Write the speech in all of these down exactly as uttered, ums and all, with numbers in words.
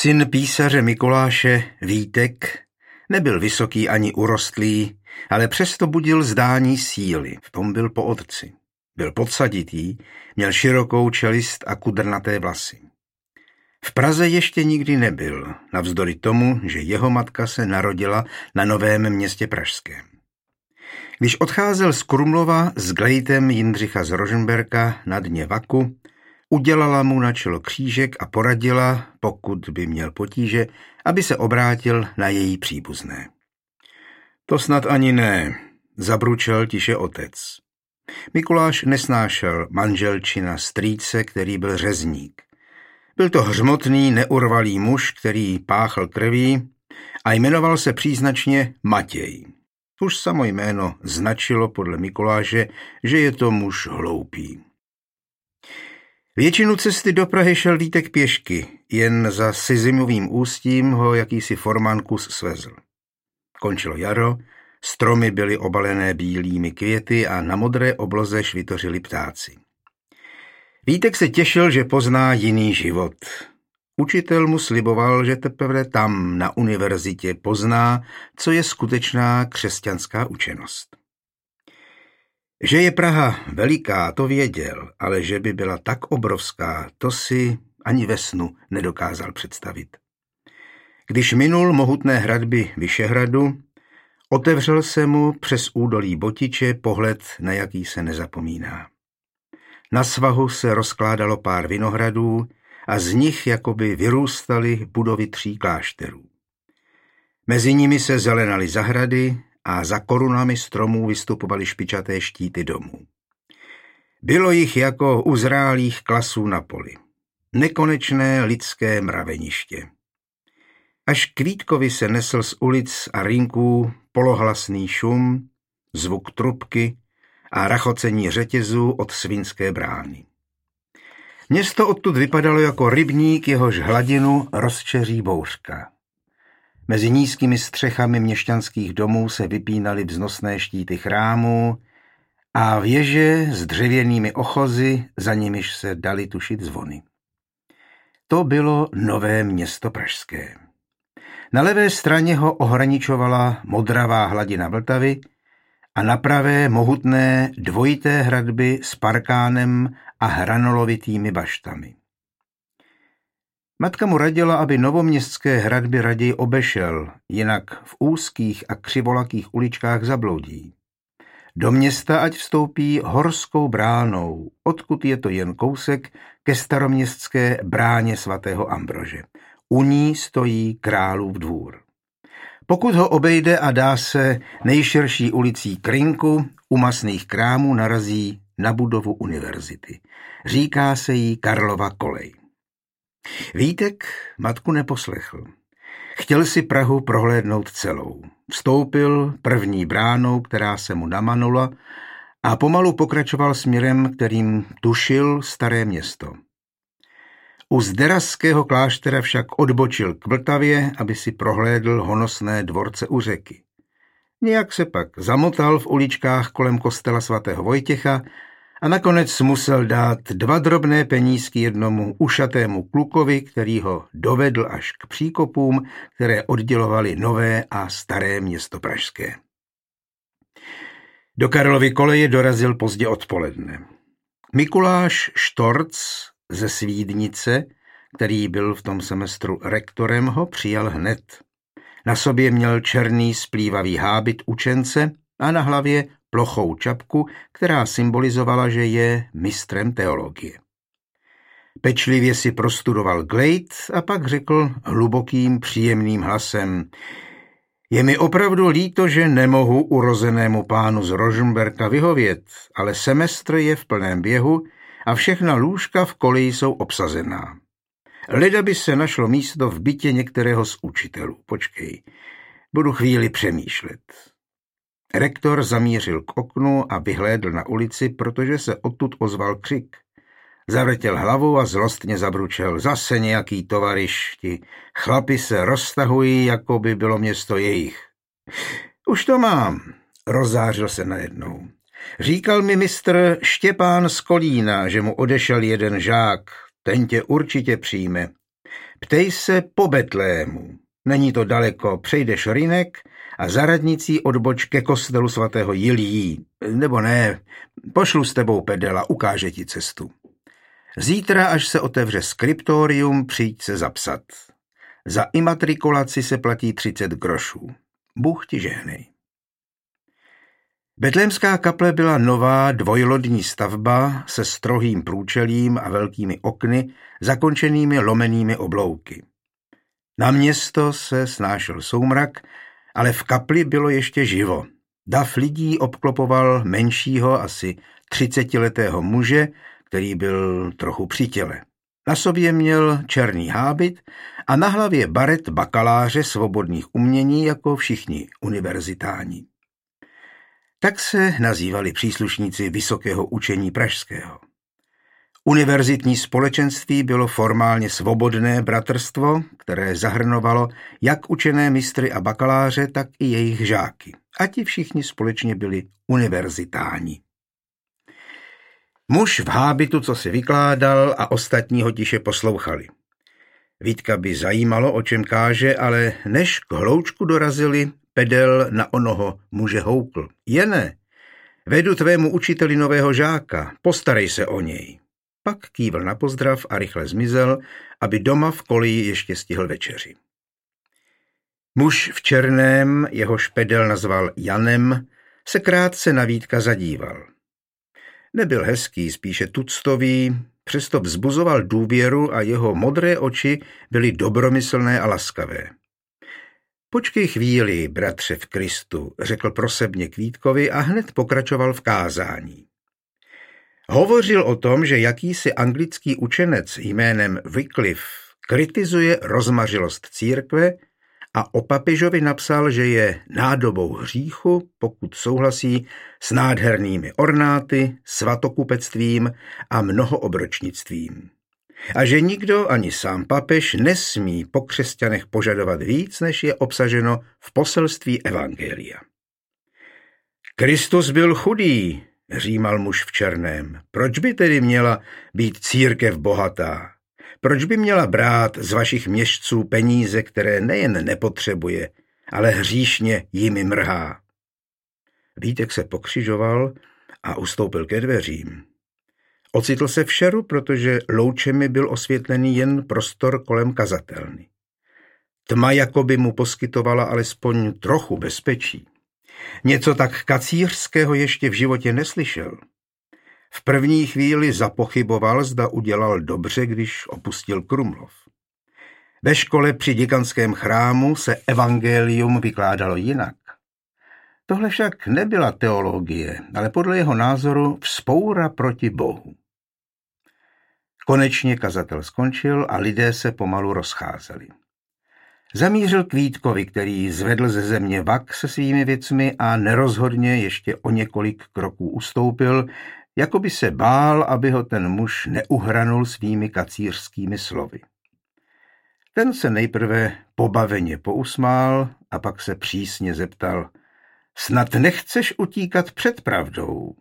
Syn písaře Mikuláše, Vítek, nebyl vysoký ani urostlý, ale přesto budil zdání síly, v tom byl po otci. Byl podsaditý, měl širokou čelist a kudrnaté vlasy. V Praze ještě nikdy nebyl, navzdory tomu, že jeho matka se narodila na Novém Městě pražském. Když odcházel z Krumlova s glejtem Jindřicha z Rožmberka na dně vaku, udělala mu na čelo křížek a poradila, pokud by měl potíže, aby se obrátil na její příbuzné. To snad ani ne, zabručel tiše otec. Mikuláš nesnášel manželčina strýce, který byl řezník. Byl to hřmotný, neurvalý muž, který páchl krví a jmenoval se příznačně Matěj. Už samo jméno značilo podle Mikuláše, že je to muž hloupý. Většinu cesty do Prahy šel Vítek pěšky, jen za Sizimovým ústím ho jakýsi formán kus svezl. Končilo jaro, stromy byly obalené bílými květy a na modré obloze švitořili ptáci. Vítek se těšil, že pozná jiný život. Učitel mu sliboval, že teprve tam na univerzitě pozná, co je skutečná křesťanská učenost. Že je Praha veliká, to věděl, ale že by byla tak obrovská, to si ani ve snu nedokázal představit. Když minul mohutné hradby Vyšehradu, otevřel se mu přes údolí Botiče pohled, na jaký se nezapomíná. Na svahu se rozkládalo pár vinohradů a z nich jakoby vyrůstaly budovy tří klášterů. Mezi nimi se zelenaly zahrady a za korunami stromů vystupovaly špičaté štíty domů. Bylo jich jako uzrálých klasů na poli. Nekonečné lidské mraveniště. Až k Vítkovi se nesl z ulic a rinků polohlasný šum, zvuk trubky a rachocení řetězů od Svinské brány. Město odtud vypadalo jako rybník, jehož hladinu rozčeří bouřka. Mezi nízkými střechami měšťanských domů se vypínaly vznosné štíty chrámů a věže s dřevěnými ochozy, za nimiž se daly tušit zvony. To bylo Nové Město pražské. Na levé straně ho ohraničovala modravá hladina Vltavy a na pravé mohutné dvojité hradby s parkánem a hranolovitými baštami. Matka mu radila, aby novoměstské hradby raději obešel, jinak v úzkých a křivolakých uličkách zabloudí. Do města ať vstoupí horskou bránou, odkud je to jen kousek ke staroměstské bráně svatého Ambrože. U ní stojí králův dvůr. Pokud ho obejde a dá se nejširší ulicí Krinku, u masných krámů narazí na budovu univerzity. Říká se jí Karlova kolej. Vítek matku neposlechl. Chtěl si Prahu prohlédnout celou. Vstoupil první bránou, která se mu namanula, a pomalu pokračoval směrem, kterým tušil Staré Město. U Zderazského kláštera však odbočil k Vltavě, aby si prohlédl honosné dvorce u řeky. Nějak se pak zamotal v uličkách kolem kostela svatého Vojtěcha a nakonec musel dát dva drobné penízky jednomu ušatému klukovi, který ho dovedl až k příkopům, které oddělovaly Nové a Staré Město pražské. Do Karlovy koleje dorazil pozdě odpoledne. Mikuláš Štorc ze Svídnice, který byl v tom semestru rektorem, ho přijal hned. Na sobě měl černý splývavý hábit učence a na hlavě plochou čapku, která symbolizovala, že je mistrem teologie. Pečlivě si prostudoval glejt a pak řekl hlubokým, příjemným hlasem: Je mi opravdu líto, že nemohu urozenému pánu z Rožmberka vyhovět, ale semestr je v plném běhu a všechna lůžka v koleji jsou obsazená. Leda by se našlo místo v bytě některého z učitelů. Počkej, budu chvíli přemýšlet. Rektor zamířil k oknu a vyhlédl na ulici, protože se odtud ozval křik. Zavrtěl hlavou a zlostně zabručel: Zase nějaký tovarišti. Chlapi se roztahují, jako by bylo město jejich. Už to mám, rozzářil se najednou. Říkal mi mistr Štěpán z Kolína, že mu odešel jeden žák. Ten tě určitě přijme. Ptej se po Betlému. Není to daleko, přejdeš rynek a za radnicí odboč ke kostelu svatého Jiljí. Nebo ne, pošlu s tebou pedela, ukáže ti cestu. Zítra, až se otevře skriptorium, přijď se zapsat. Za imatrikulaci se platí třicet grošů. Bůh ti žehnej. Betlémská kaple byla nová dvojlodní stavba se strohým průčelím a velkými okny, zakončenými lomenými oblouky. Na město se snášel soumrak, ale v kapli bylo ještě živo. Dav lidí obklopoval menšího, asi třicetiletého muže, který byl trochu při těle. Na sobě měl černý hábit a na hlavě baret bakaláře svobodných umění jako všichni univerzitáni. Tak se nazývali příslušníci vysokého učení pražského. Univerzitní společenství bylo formálně svobodné bratrstvo, které zahrnovalo jak učené mistry a bakaláře, tak i jejich žáky. A ti všichni společně byli univerzitáni. Muž v hábitu, co si vykládal, a ostatní ho tiše poslouchali. Vítka by zajímalo, o čem káže, ale než k hloučku dorazili, pedel na onoho muže houkl. Jene, vedu tvému učiteli nového žáka, postarej se o něj. Pak kývl na pozdrav a rychle zmizel, aby doma v koleji ještě stihl večeři. Muž v černém, jehož pedel nazval Janem, se krátce na Vítka zadíval. Nebyl hezký, spíše tuctový, přesto vzbuzoval důvěru a jeho modré oči byly dobromyslné a laskavé. Počkej chvíli, bratře v Kristu, řekl prosebně k Vítkovi a hned pokračoval v kázání. Hovořil o tom, že jakýsi anglický učenec jménem Wycliffe kritizuje rozmařilost církve a o papežovi napsal, že je nádobou hříchu, pokud souhlasí s nádhernými ornáty, svatokupectvím a mnohoobročnictvím. A že nikdo, ani sám papež, nesmí po křesťanech požadovat víc, než je obsaženo v poselství evangelia. Kristus byl chudý, římal muž v černém. Proč by tedy měla být církev bohatá? Proč by měla brát z vašich měšců peníze, které nejen nepotřebuje, ale hříšně jimi mrhá? Vítek se pokřižoval a ustoupil ke dveřím. Ocitl se v šeru, protože loučemi byl osvětlený jen prostor kolem kazatelny. Tma jakoby mu poskytovala alespoň trochu bezpečí. Něco tak kacířského ještě v životě neslyšel. V první chvíli zapochyboval, zda udělal dobře, když opustil Krumlov. Ve škole při děkanském chrámu se evangelium vykládalo jinak. Tohle však nebyla teologie, ale podle jeho názoru vzpoura proti Bohu. Konečně kazatel skončil a lidé se pomalu rozcházeli. Zamířil k Vítkovi, který zvedl ze země vak se svými věcmi a nerozhodně ještě o několik kroků ustoupil, jako by se bál, aby ho ten muž neuhranul svými kacířskými slovy. Ten se nejprve pobaveně pousmál a pak se přísně zeptal: snad nechceš utíkat před pravdou?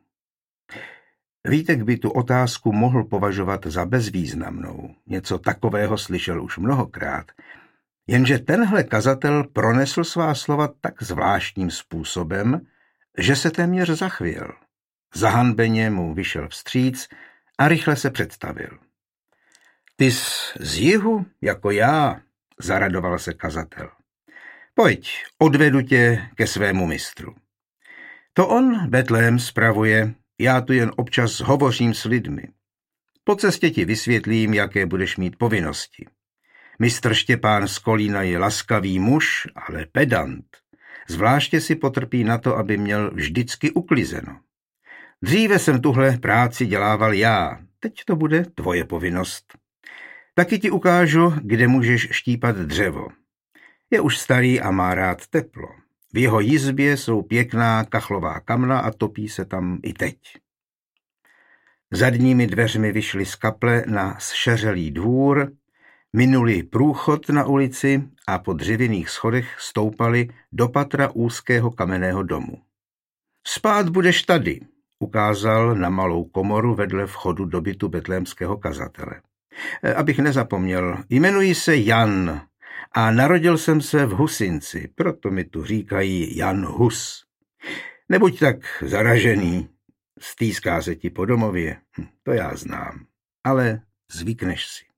Vítek by tu otázku mohl považovat za bezvýznamnou. Něco takového slyšel už mnohokrát. Jenže tenhle kazatel pronesl svá slova tak zvláštním způsobem, že se téměř zachvěl. Zahanbeně mu vyšel vstříc a rychle se představil. Ty jsi z jihu, jako já, zaradoval se kazatel. Pojď, odvedu tě ke svému mistru. To on Betlém spravuje, já tu jen občas hovořím s lidmi. Po cestě ti vysvětlím, jaké budeš mít povinnosti. Mistr Štěpán z Kolína je laskavý muž, ale pedant. Zvláště si potrpí na to, aby měl vždycky uklizeno. Dříve jsem tuhle práci dělával já, teď to bude tvoje povinnost. Taky ti ukážu, kde můžeš štípat dřevo. Je už starý a má rád teplo. V jeho jizbě jsou pěkná kachlová kamna a topí se tam i teď. Zadními dveřmi vyšli z kaple na zšeřelý dvůr, minuli průchod na ulici a po dřevěných schodech stoupali do patra úzkého kamenného domu. Spát budeš tady, ukázal na malou komoru vedle vchodu do bytu betlémského kazatele. Abych nezapomněl, jmenuji se Jan a narodil jsem se v Husinci, proto mi tu říkají Jan Hus. Nebuď tak zaražený, stýská se ti po domově, to já znám, ale zvykneš si.